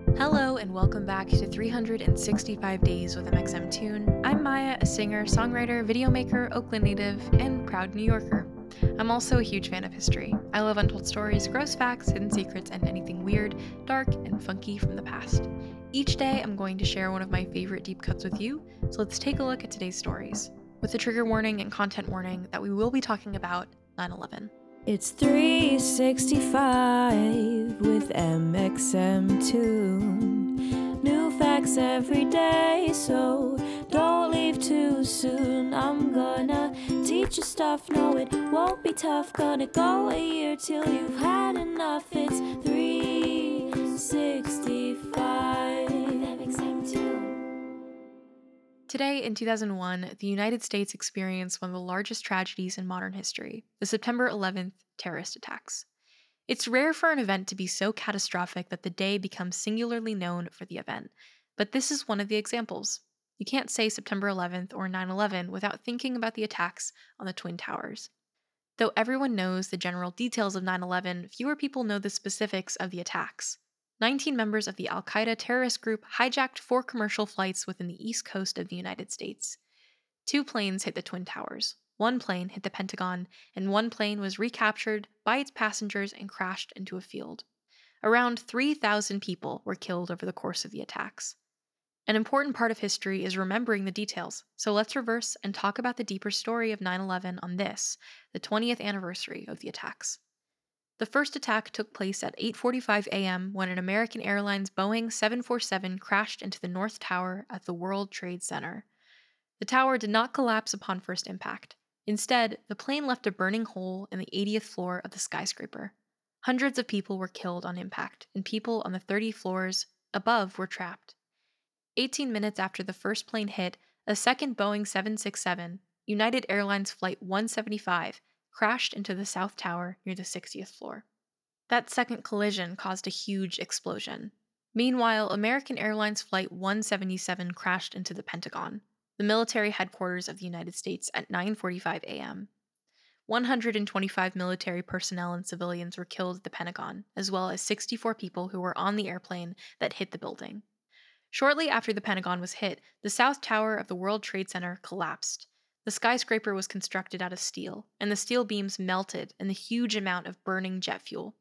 Hello and welcome back to 365 Days with MXMTune. I'm Maya, a singer, songwriter, videomaker, Oakland native, and proud New Yorker. I'm also a huge fan of history. I love untold stories, gross facts, hidden secrets, and anything weird, dark, and funky from the past. Each day, I'm going to share one of my favorite deep cuts with you, so let's take a look at today's stories, with a trigger warning and content warning that we will be talking about 9/11. It's 365 with MXM2. New facts every day, so don't leave too soon. I'm gonna teach you stuff, no it won't be tough. Gonna go a year till you've had enough. It's 365 MXM2. Today, in 2001, the United States experienced one of the largest tragedies in modern history, the September 11th terrorist attacks. It's rare for an event to be so catastrophic that the day becomes singularly known for the event, but this is one of the examples. You can't say September 11th or 9/11 without thinking about the attacks on the Twin Towers. Though everyone knows the general details of 9/11, fewer people know the specifics of the attacks. 19 members of the Al Qaeda terrorist group hijacked 4 commercial flights within the east coast of the United States. 2 planes hit the Twin Towers, 1 plane hit the Pentagon, and 1 plane was recaptured by its passengers and crashed into a field. Around 3,000 people were killed over the course of the attacks. An important part of history is remembering the details, so let's reverse and talk about the deeper story of 9/11 on this, the 20th anniversary of the attacks. The first attack took place at 8:45 a.m. when an American Airlines Boeing 747 crashed into the North Tower at the World Trade Center. The tower did not collapse upon first impact. Instead, the plane left a burning hole in the 80th floor of the skyscraper. Hundreds of people were killed on impact, and people on the 30 floors above were trapped. 18 minutes after the first plane hit, a second Boeing 767, United Airlines Flight 175, crashed into the South Tower near the 60th floor. That second collision caused a huge explosion. Meanwhile, American Airlines Flight 177 crashed into the Pentagon, the military headquarters of the United States, at 9:45 a.m. 125 military personnel and civilians were killed at the Pentagon, as well as 64 people who were on the airplane that hit the building. Shortly after the Pentagon was hit, the South Tower of the World Trade Center collapsed. The skyscraper was constructed out of steel, and the steel beams melted in the huge amount of burning jet fuel.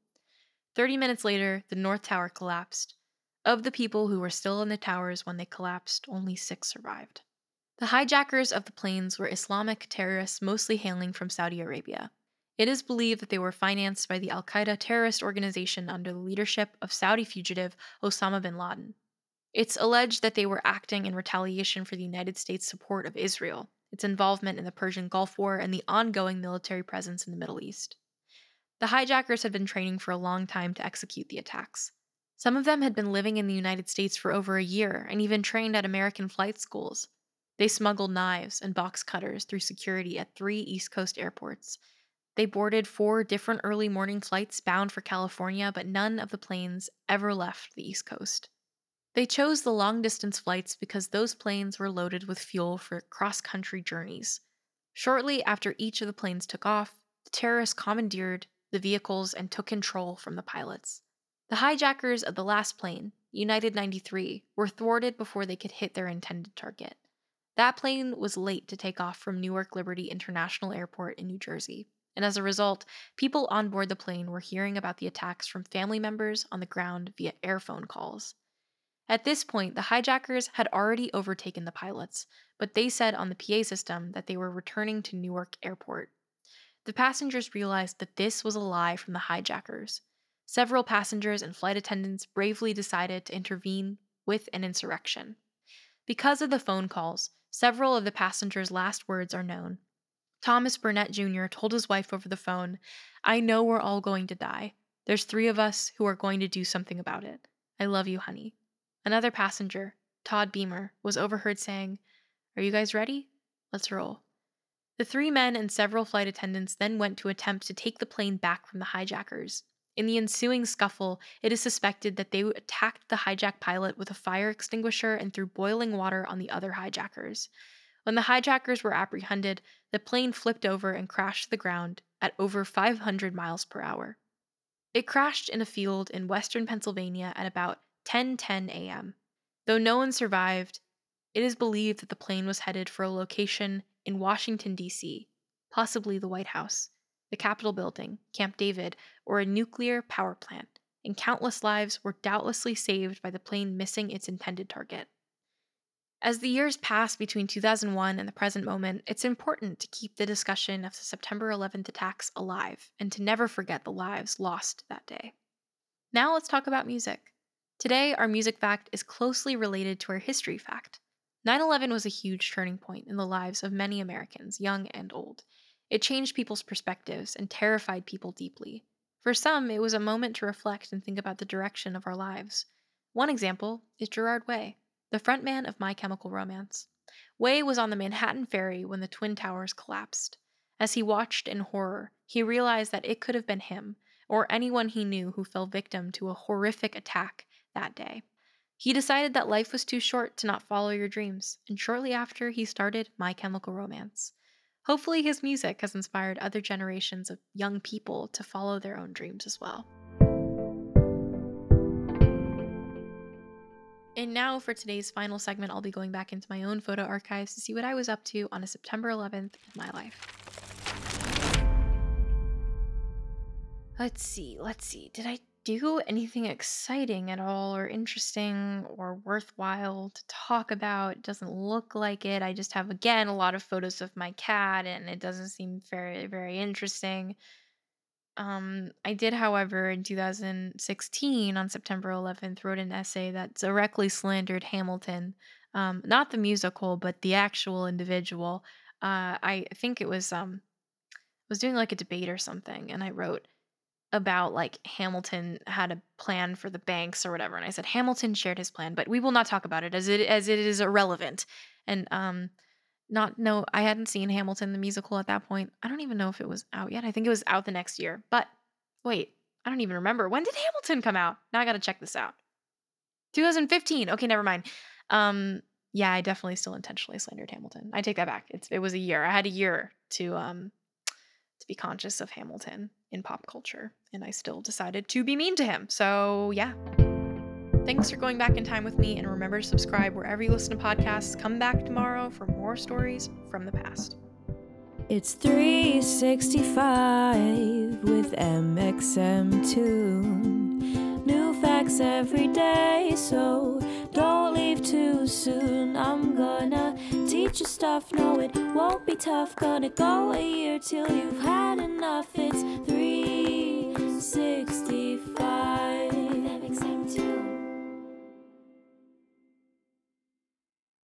30 minutes later, the North Tower collapsed. Of the people who were still in the towers when they collapsed, only 6 survived. The hijackers of the planes were Islamic terrorists mostly hailing from Saudi Arabia. It is believed that they were financed by the Al Qaeda terrorist organization under the leadership of Saudi fugitive Osama bin Laden. It's alleged that they were acting in retaliation for the United States' support of Israel, its involvement in the Persian Gulf War, and the ongoing military presence in the Middle East. The hijackers had been training for a long time to execute the attacks. Some of them had been living in the United States for over a year and even trained at American flight schools. They smuggled knives and box cutters through security at 3 East Coast airports. They boarded 4 different early morning flights bound for California, but none of the planes ever left the East Coast. They chose the long-distance flights because those planes were loaded with fuel for cross-country journeys. Shortly after each of the planes took off, the terrorists commandeered the vehicles and took control from the pilots. The hijackers of the last plane, United 93, were thwarted before they could hit their intended target. That plane was late to take off from Newark Liberty International Airport in New Jersey, and as a result, people on board the plane were hearing about the attacks from family members on the ground via airphone calls. At this point, the hijackers had already overtaken the pilots, but they said on the PA system that they were returning to Newark Airport. The passengers realized that this was a lie from the hijackers. Several passengers and flight attendants bravely decided to intervene with an insurrection. Because of the phone calls, several of the passengers' last words are known. Thomas Burnett Jr. told his wife over the phone, "I know we're all going to die. There's 3 of us who are going to do something about it. I love you, honey." Another passenger, Todd Beamer, was overheard saying, "Are you guys ready? Let's roll." The 3 men and several flight attendants then went to attempt to take the plane back from the hijackers. In the ensuing scuffle, it is suspected that they attacked the hijack pilot with a fire extinguisher and threw boiling water on the other hijackers. When the hijackers were apprehended, the plane flipped over and crashed to the ground at over 500 miles per hour. It crashed in a field in western Pennsylvania at about 10:10 a.m. Though no one survived, it is believed that the plane was headed for a location in Washington, D.C., possibly the White House, the Capitol building, Camp David, or a nuclear power plant, and countless lives were doubtlessly saved by the plane missing its intended target. As the years pass between 2001 and the present moment, it's important to keep the discussion of the September 11th attacks alive and to never forget the lives lost that day. Now let's talk about music. Today, our music fact is closely related to our history fact. 9/11 was a huge turning point in the lives of many Americans, young and old. It changed people's perspectives and terrified people deeply. For some, it was a moment to reflect and think about the direction of our lives. One example is Gerard Way, the frontman of My Chemical Romance. Way was on the Manhattan Ferry when the Twin Towers collapsed. As he watched in horror, he realized that it could have been him, or anyone he knew who fell victim to a horrific attack that day. He decided that life was too short to not follow your dreams, and shortly after, he started My Chemical Romance. Hopefully, his music has inspired other generations of young people to follow their own dreams as well. And now for today's final segment, I'll be going back into my own photo archives to see what I was up to on a September 11th of my life. Let's see. Did I do anything exciting at all or interesting or worthwhile to talk about? It doesn't look like it. I just have, again, a lot of photos of my cat, and it doesn't seem very, very interesting. I did, however, in 2016 on September 11th, wrote an essay that directly slandered Hamilton, not the musical, but the actual individual. I think it was was doing like a debate or something, and I wrote about like Hamilton had a plan for the banks or whatever, and I said Hamilton shared his plan, but we will not talk about it as it is irrelevant. And I hadn't seen Hamilton the musical at that point. I don't even know if it was out yet. I think it was out the next year. But wait, I don't even remember. When did Hamilton come out? Now I got to check this out. 2015. Okay, never mind. Yeah, I definitely still intentionally slandered Hamilton. I take that back. It was a year. I had a year to be conscious of Hamilton in pop culture, and I still decided to be mean to him. So, yeah. Thanks for going back in time with me, and remember to subscribe wherever you listen to podcasts. Come back tomorrow for more stories from the past. It's 365 with MXM2. New facts every day, so don't leave too soon. I'm gonna teach you stuff, no it won't be tough. Gonna go a year till you've had enough. It's 365.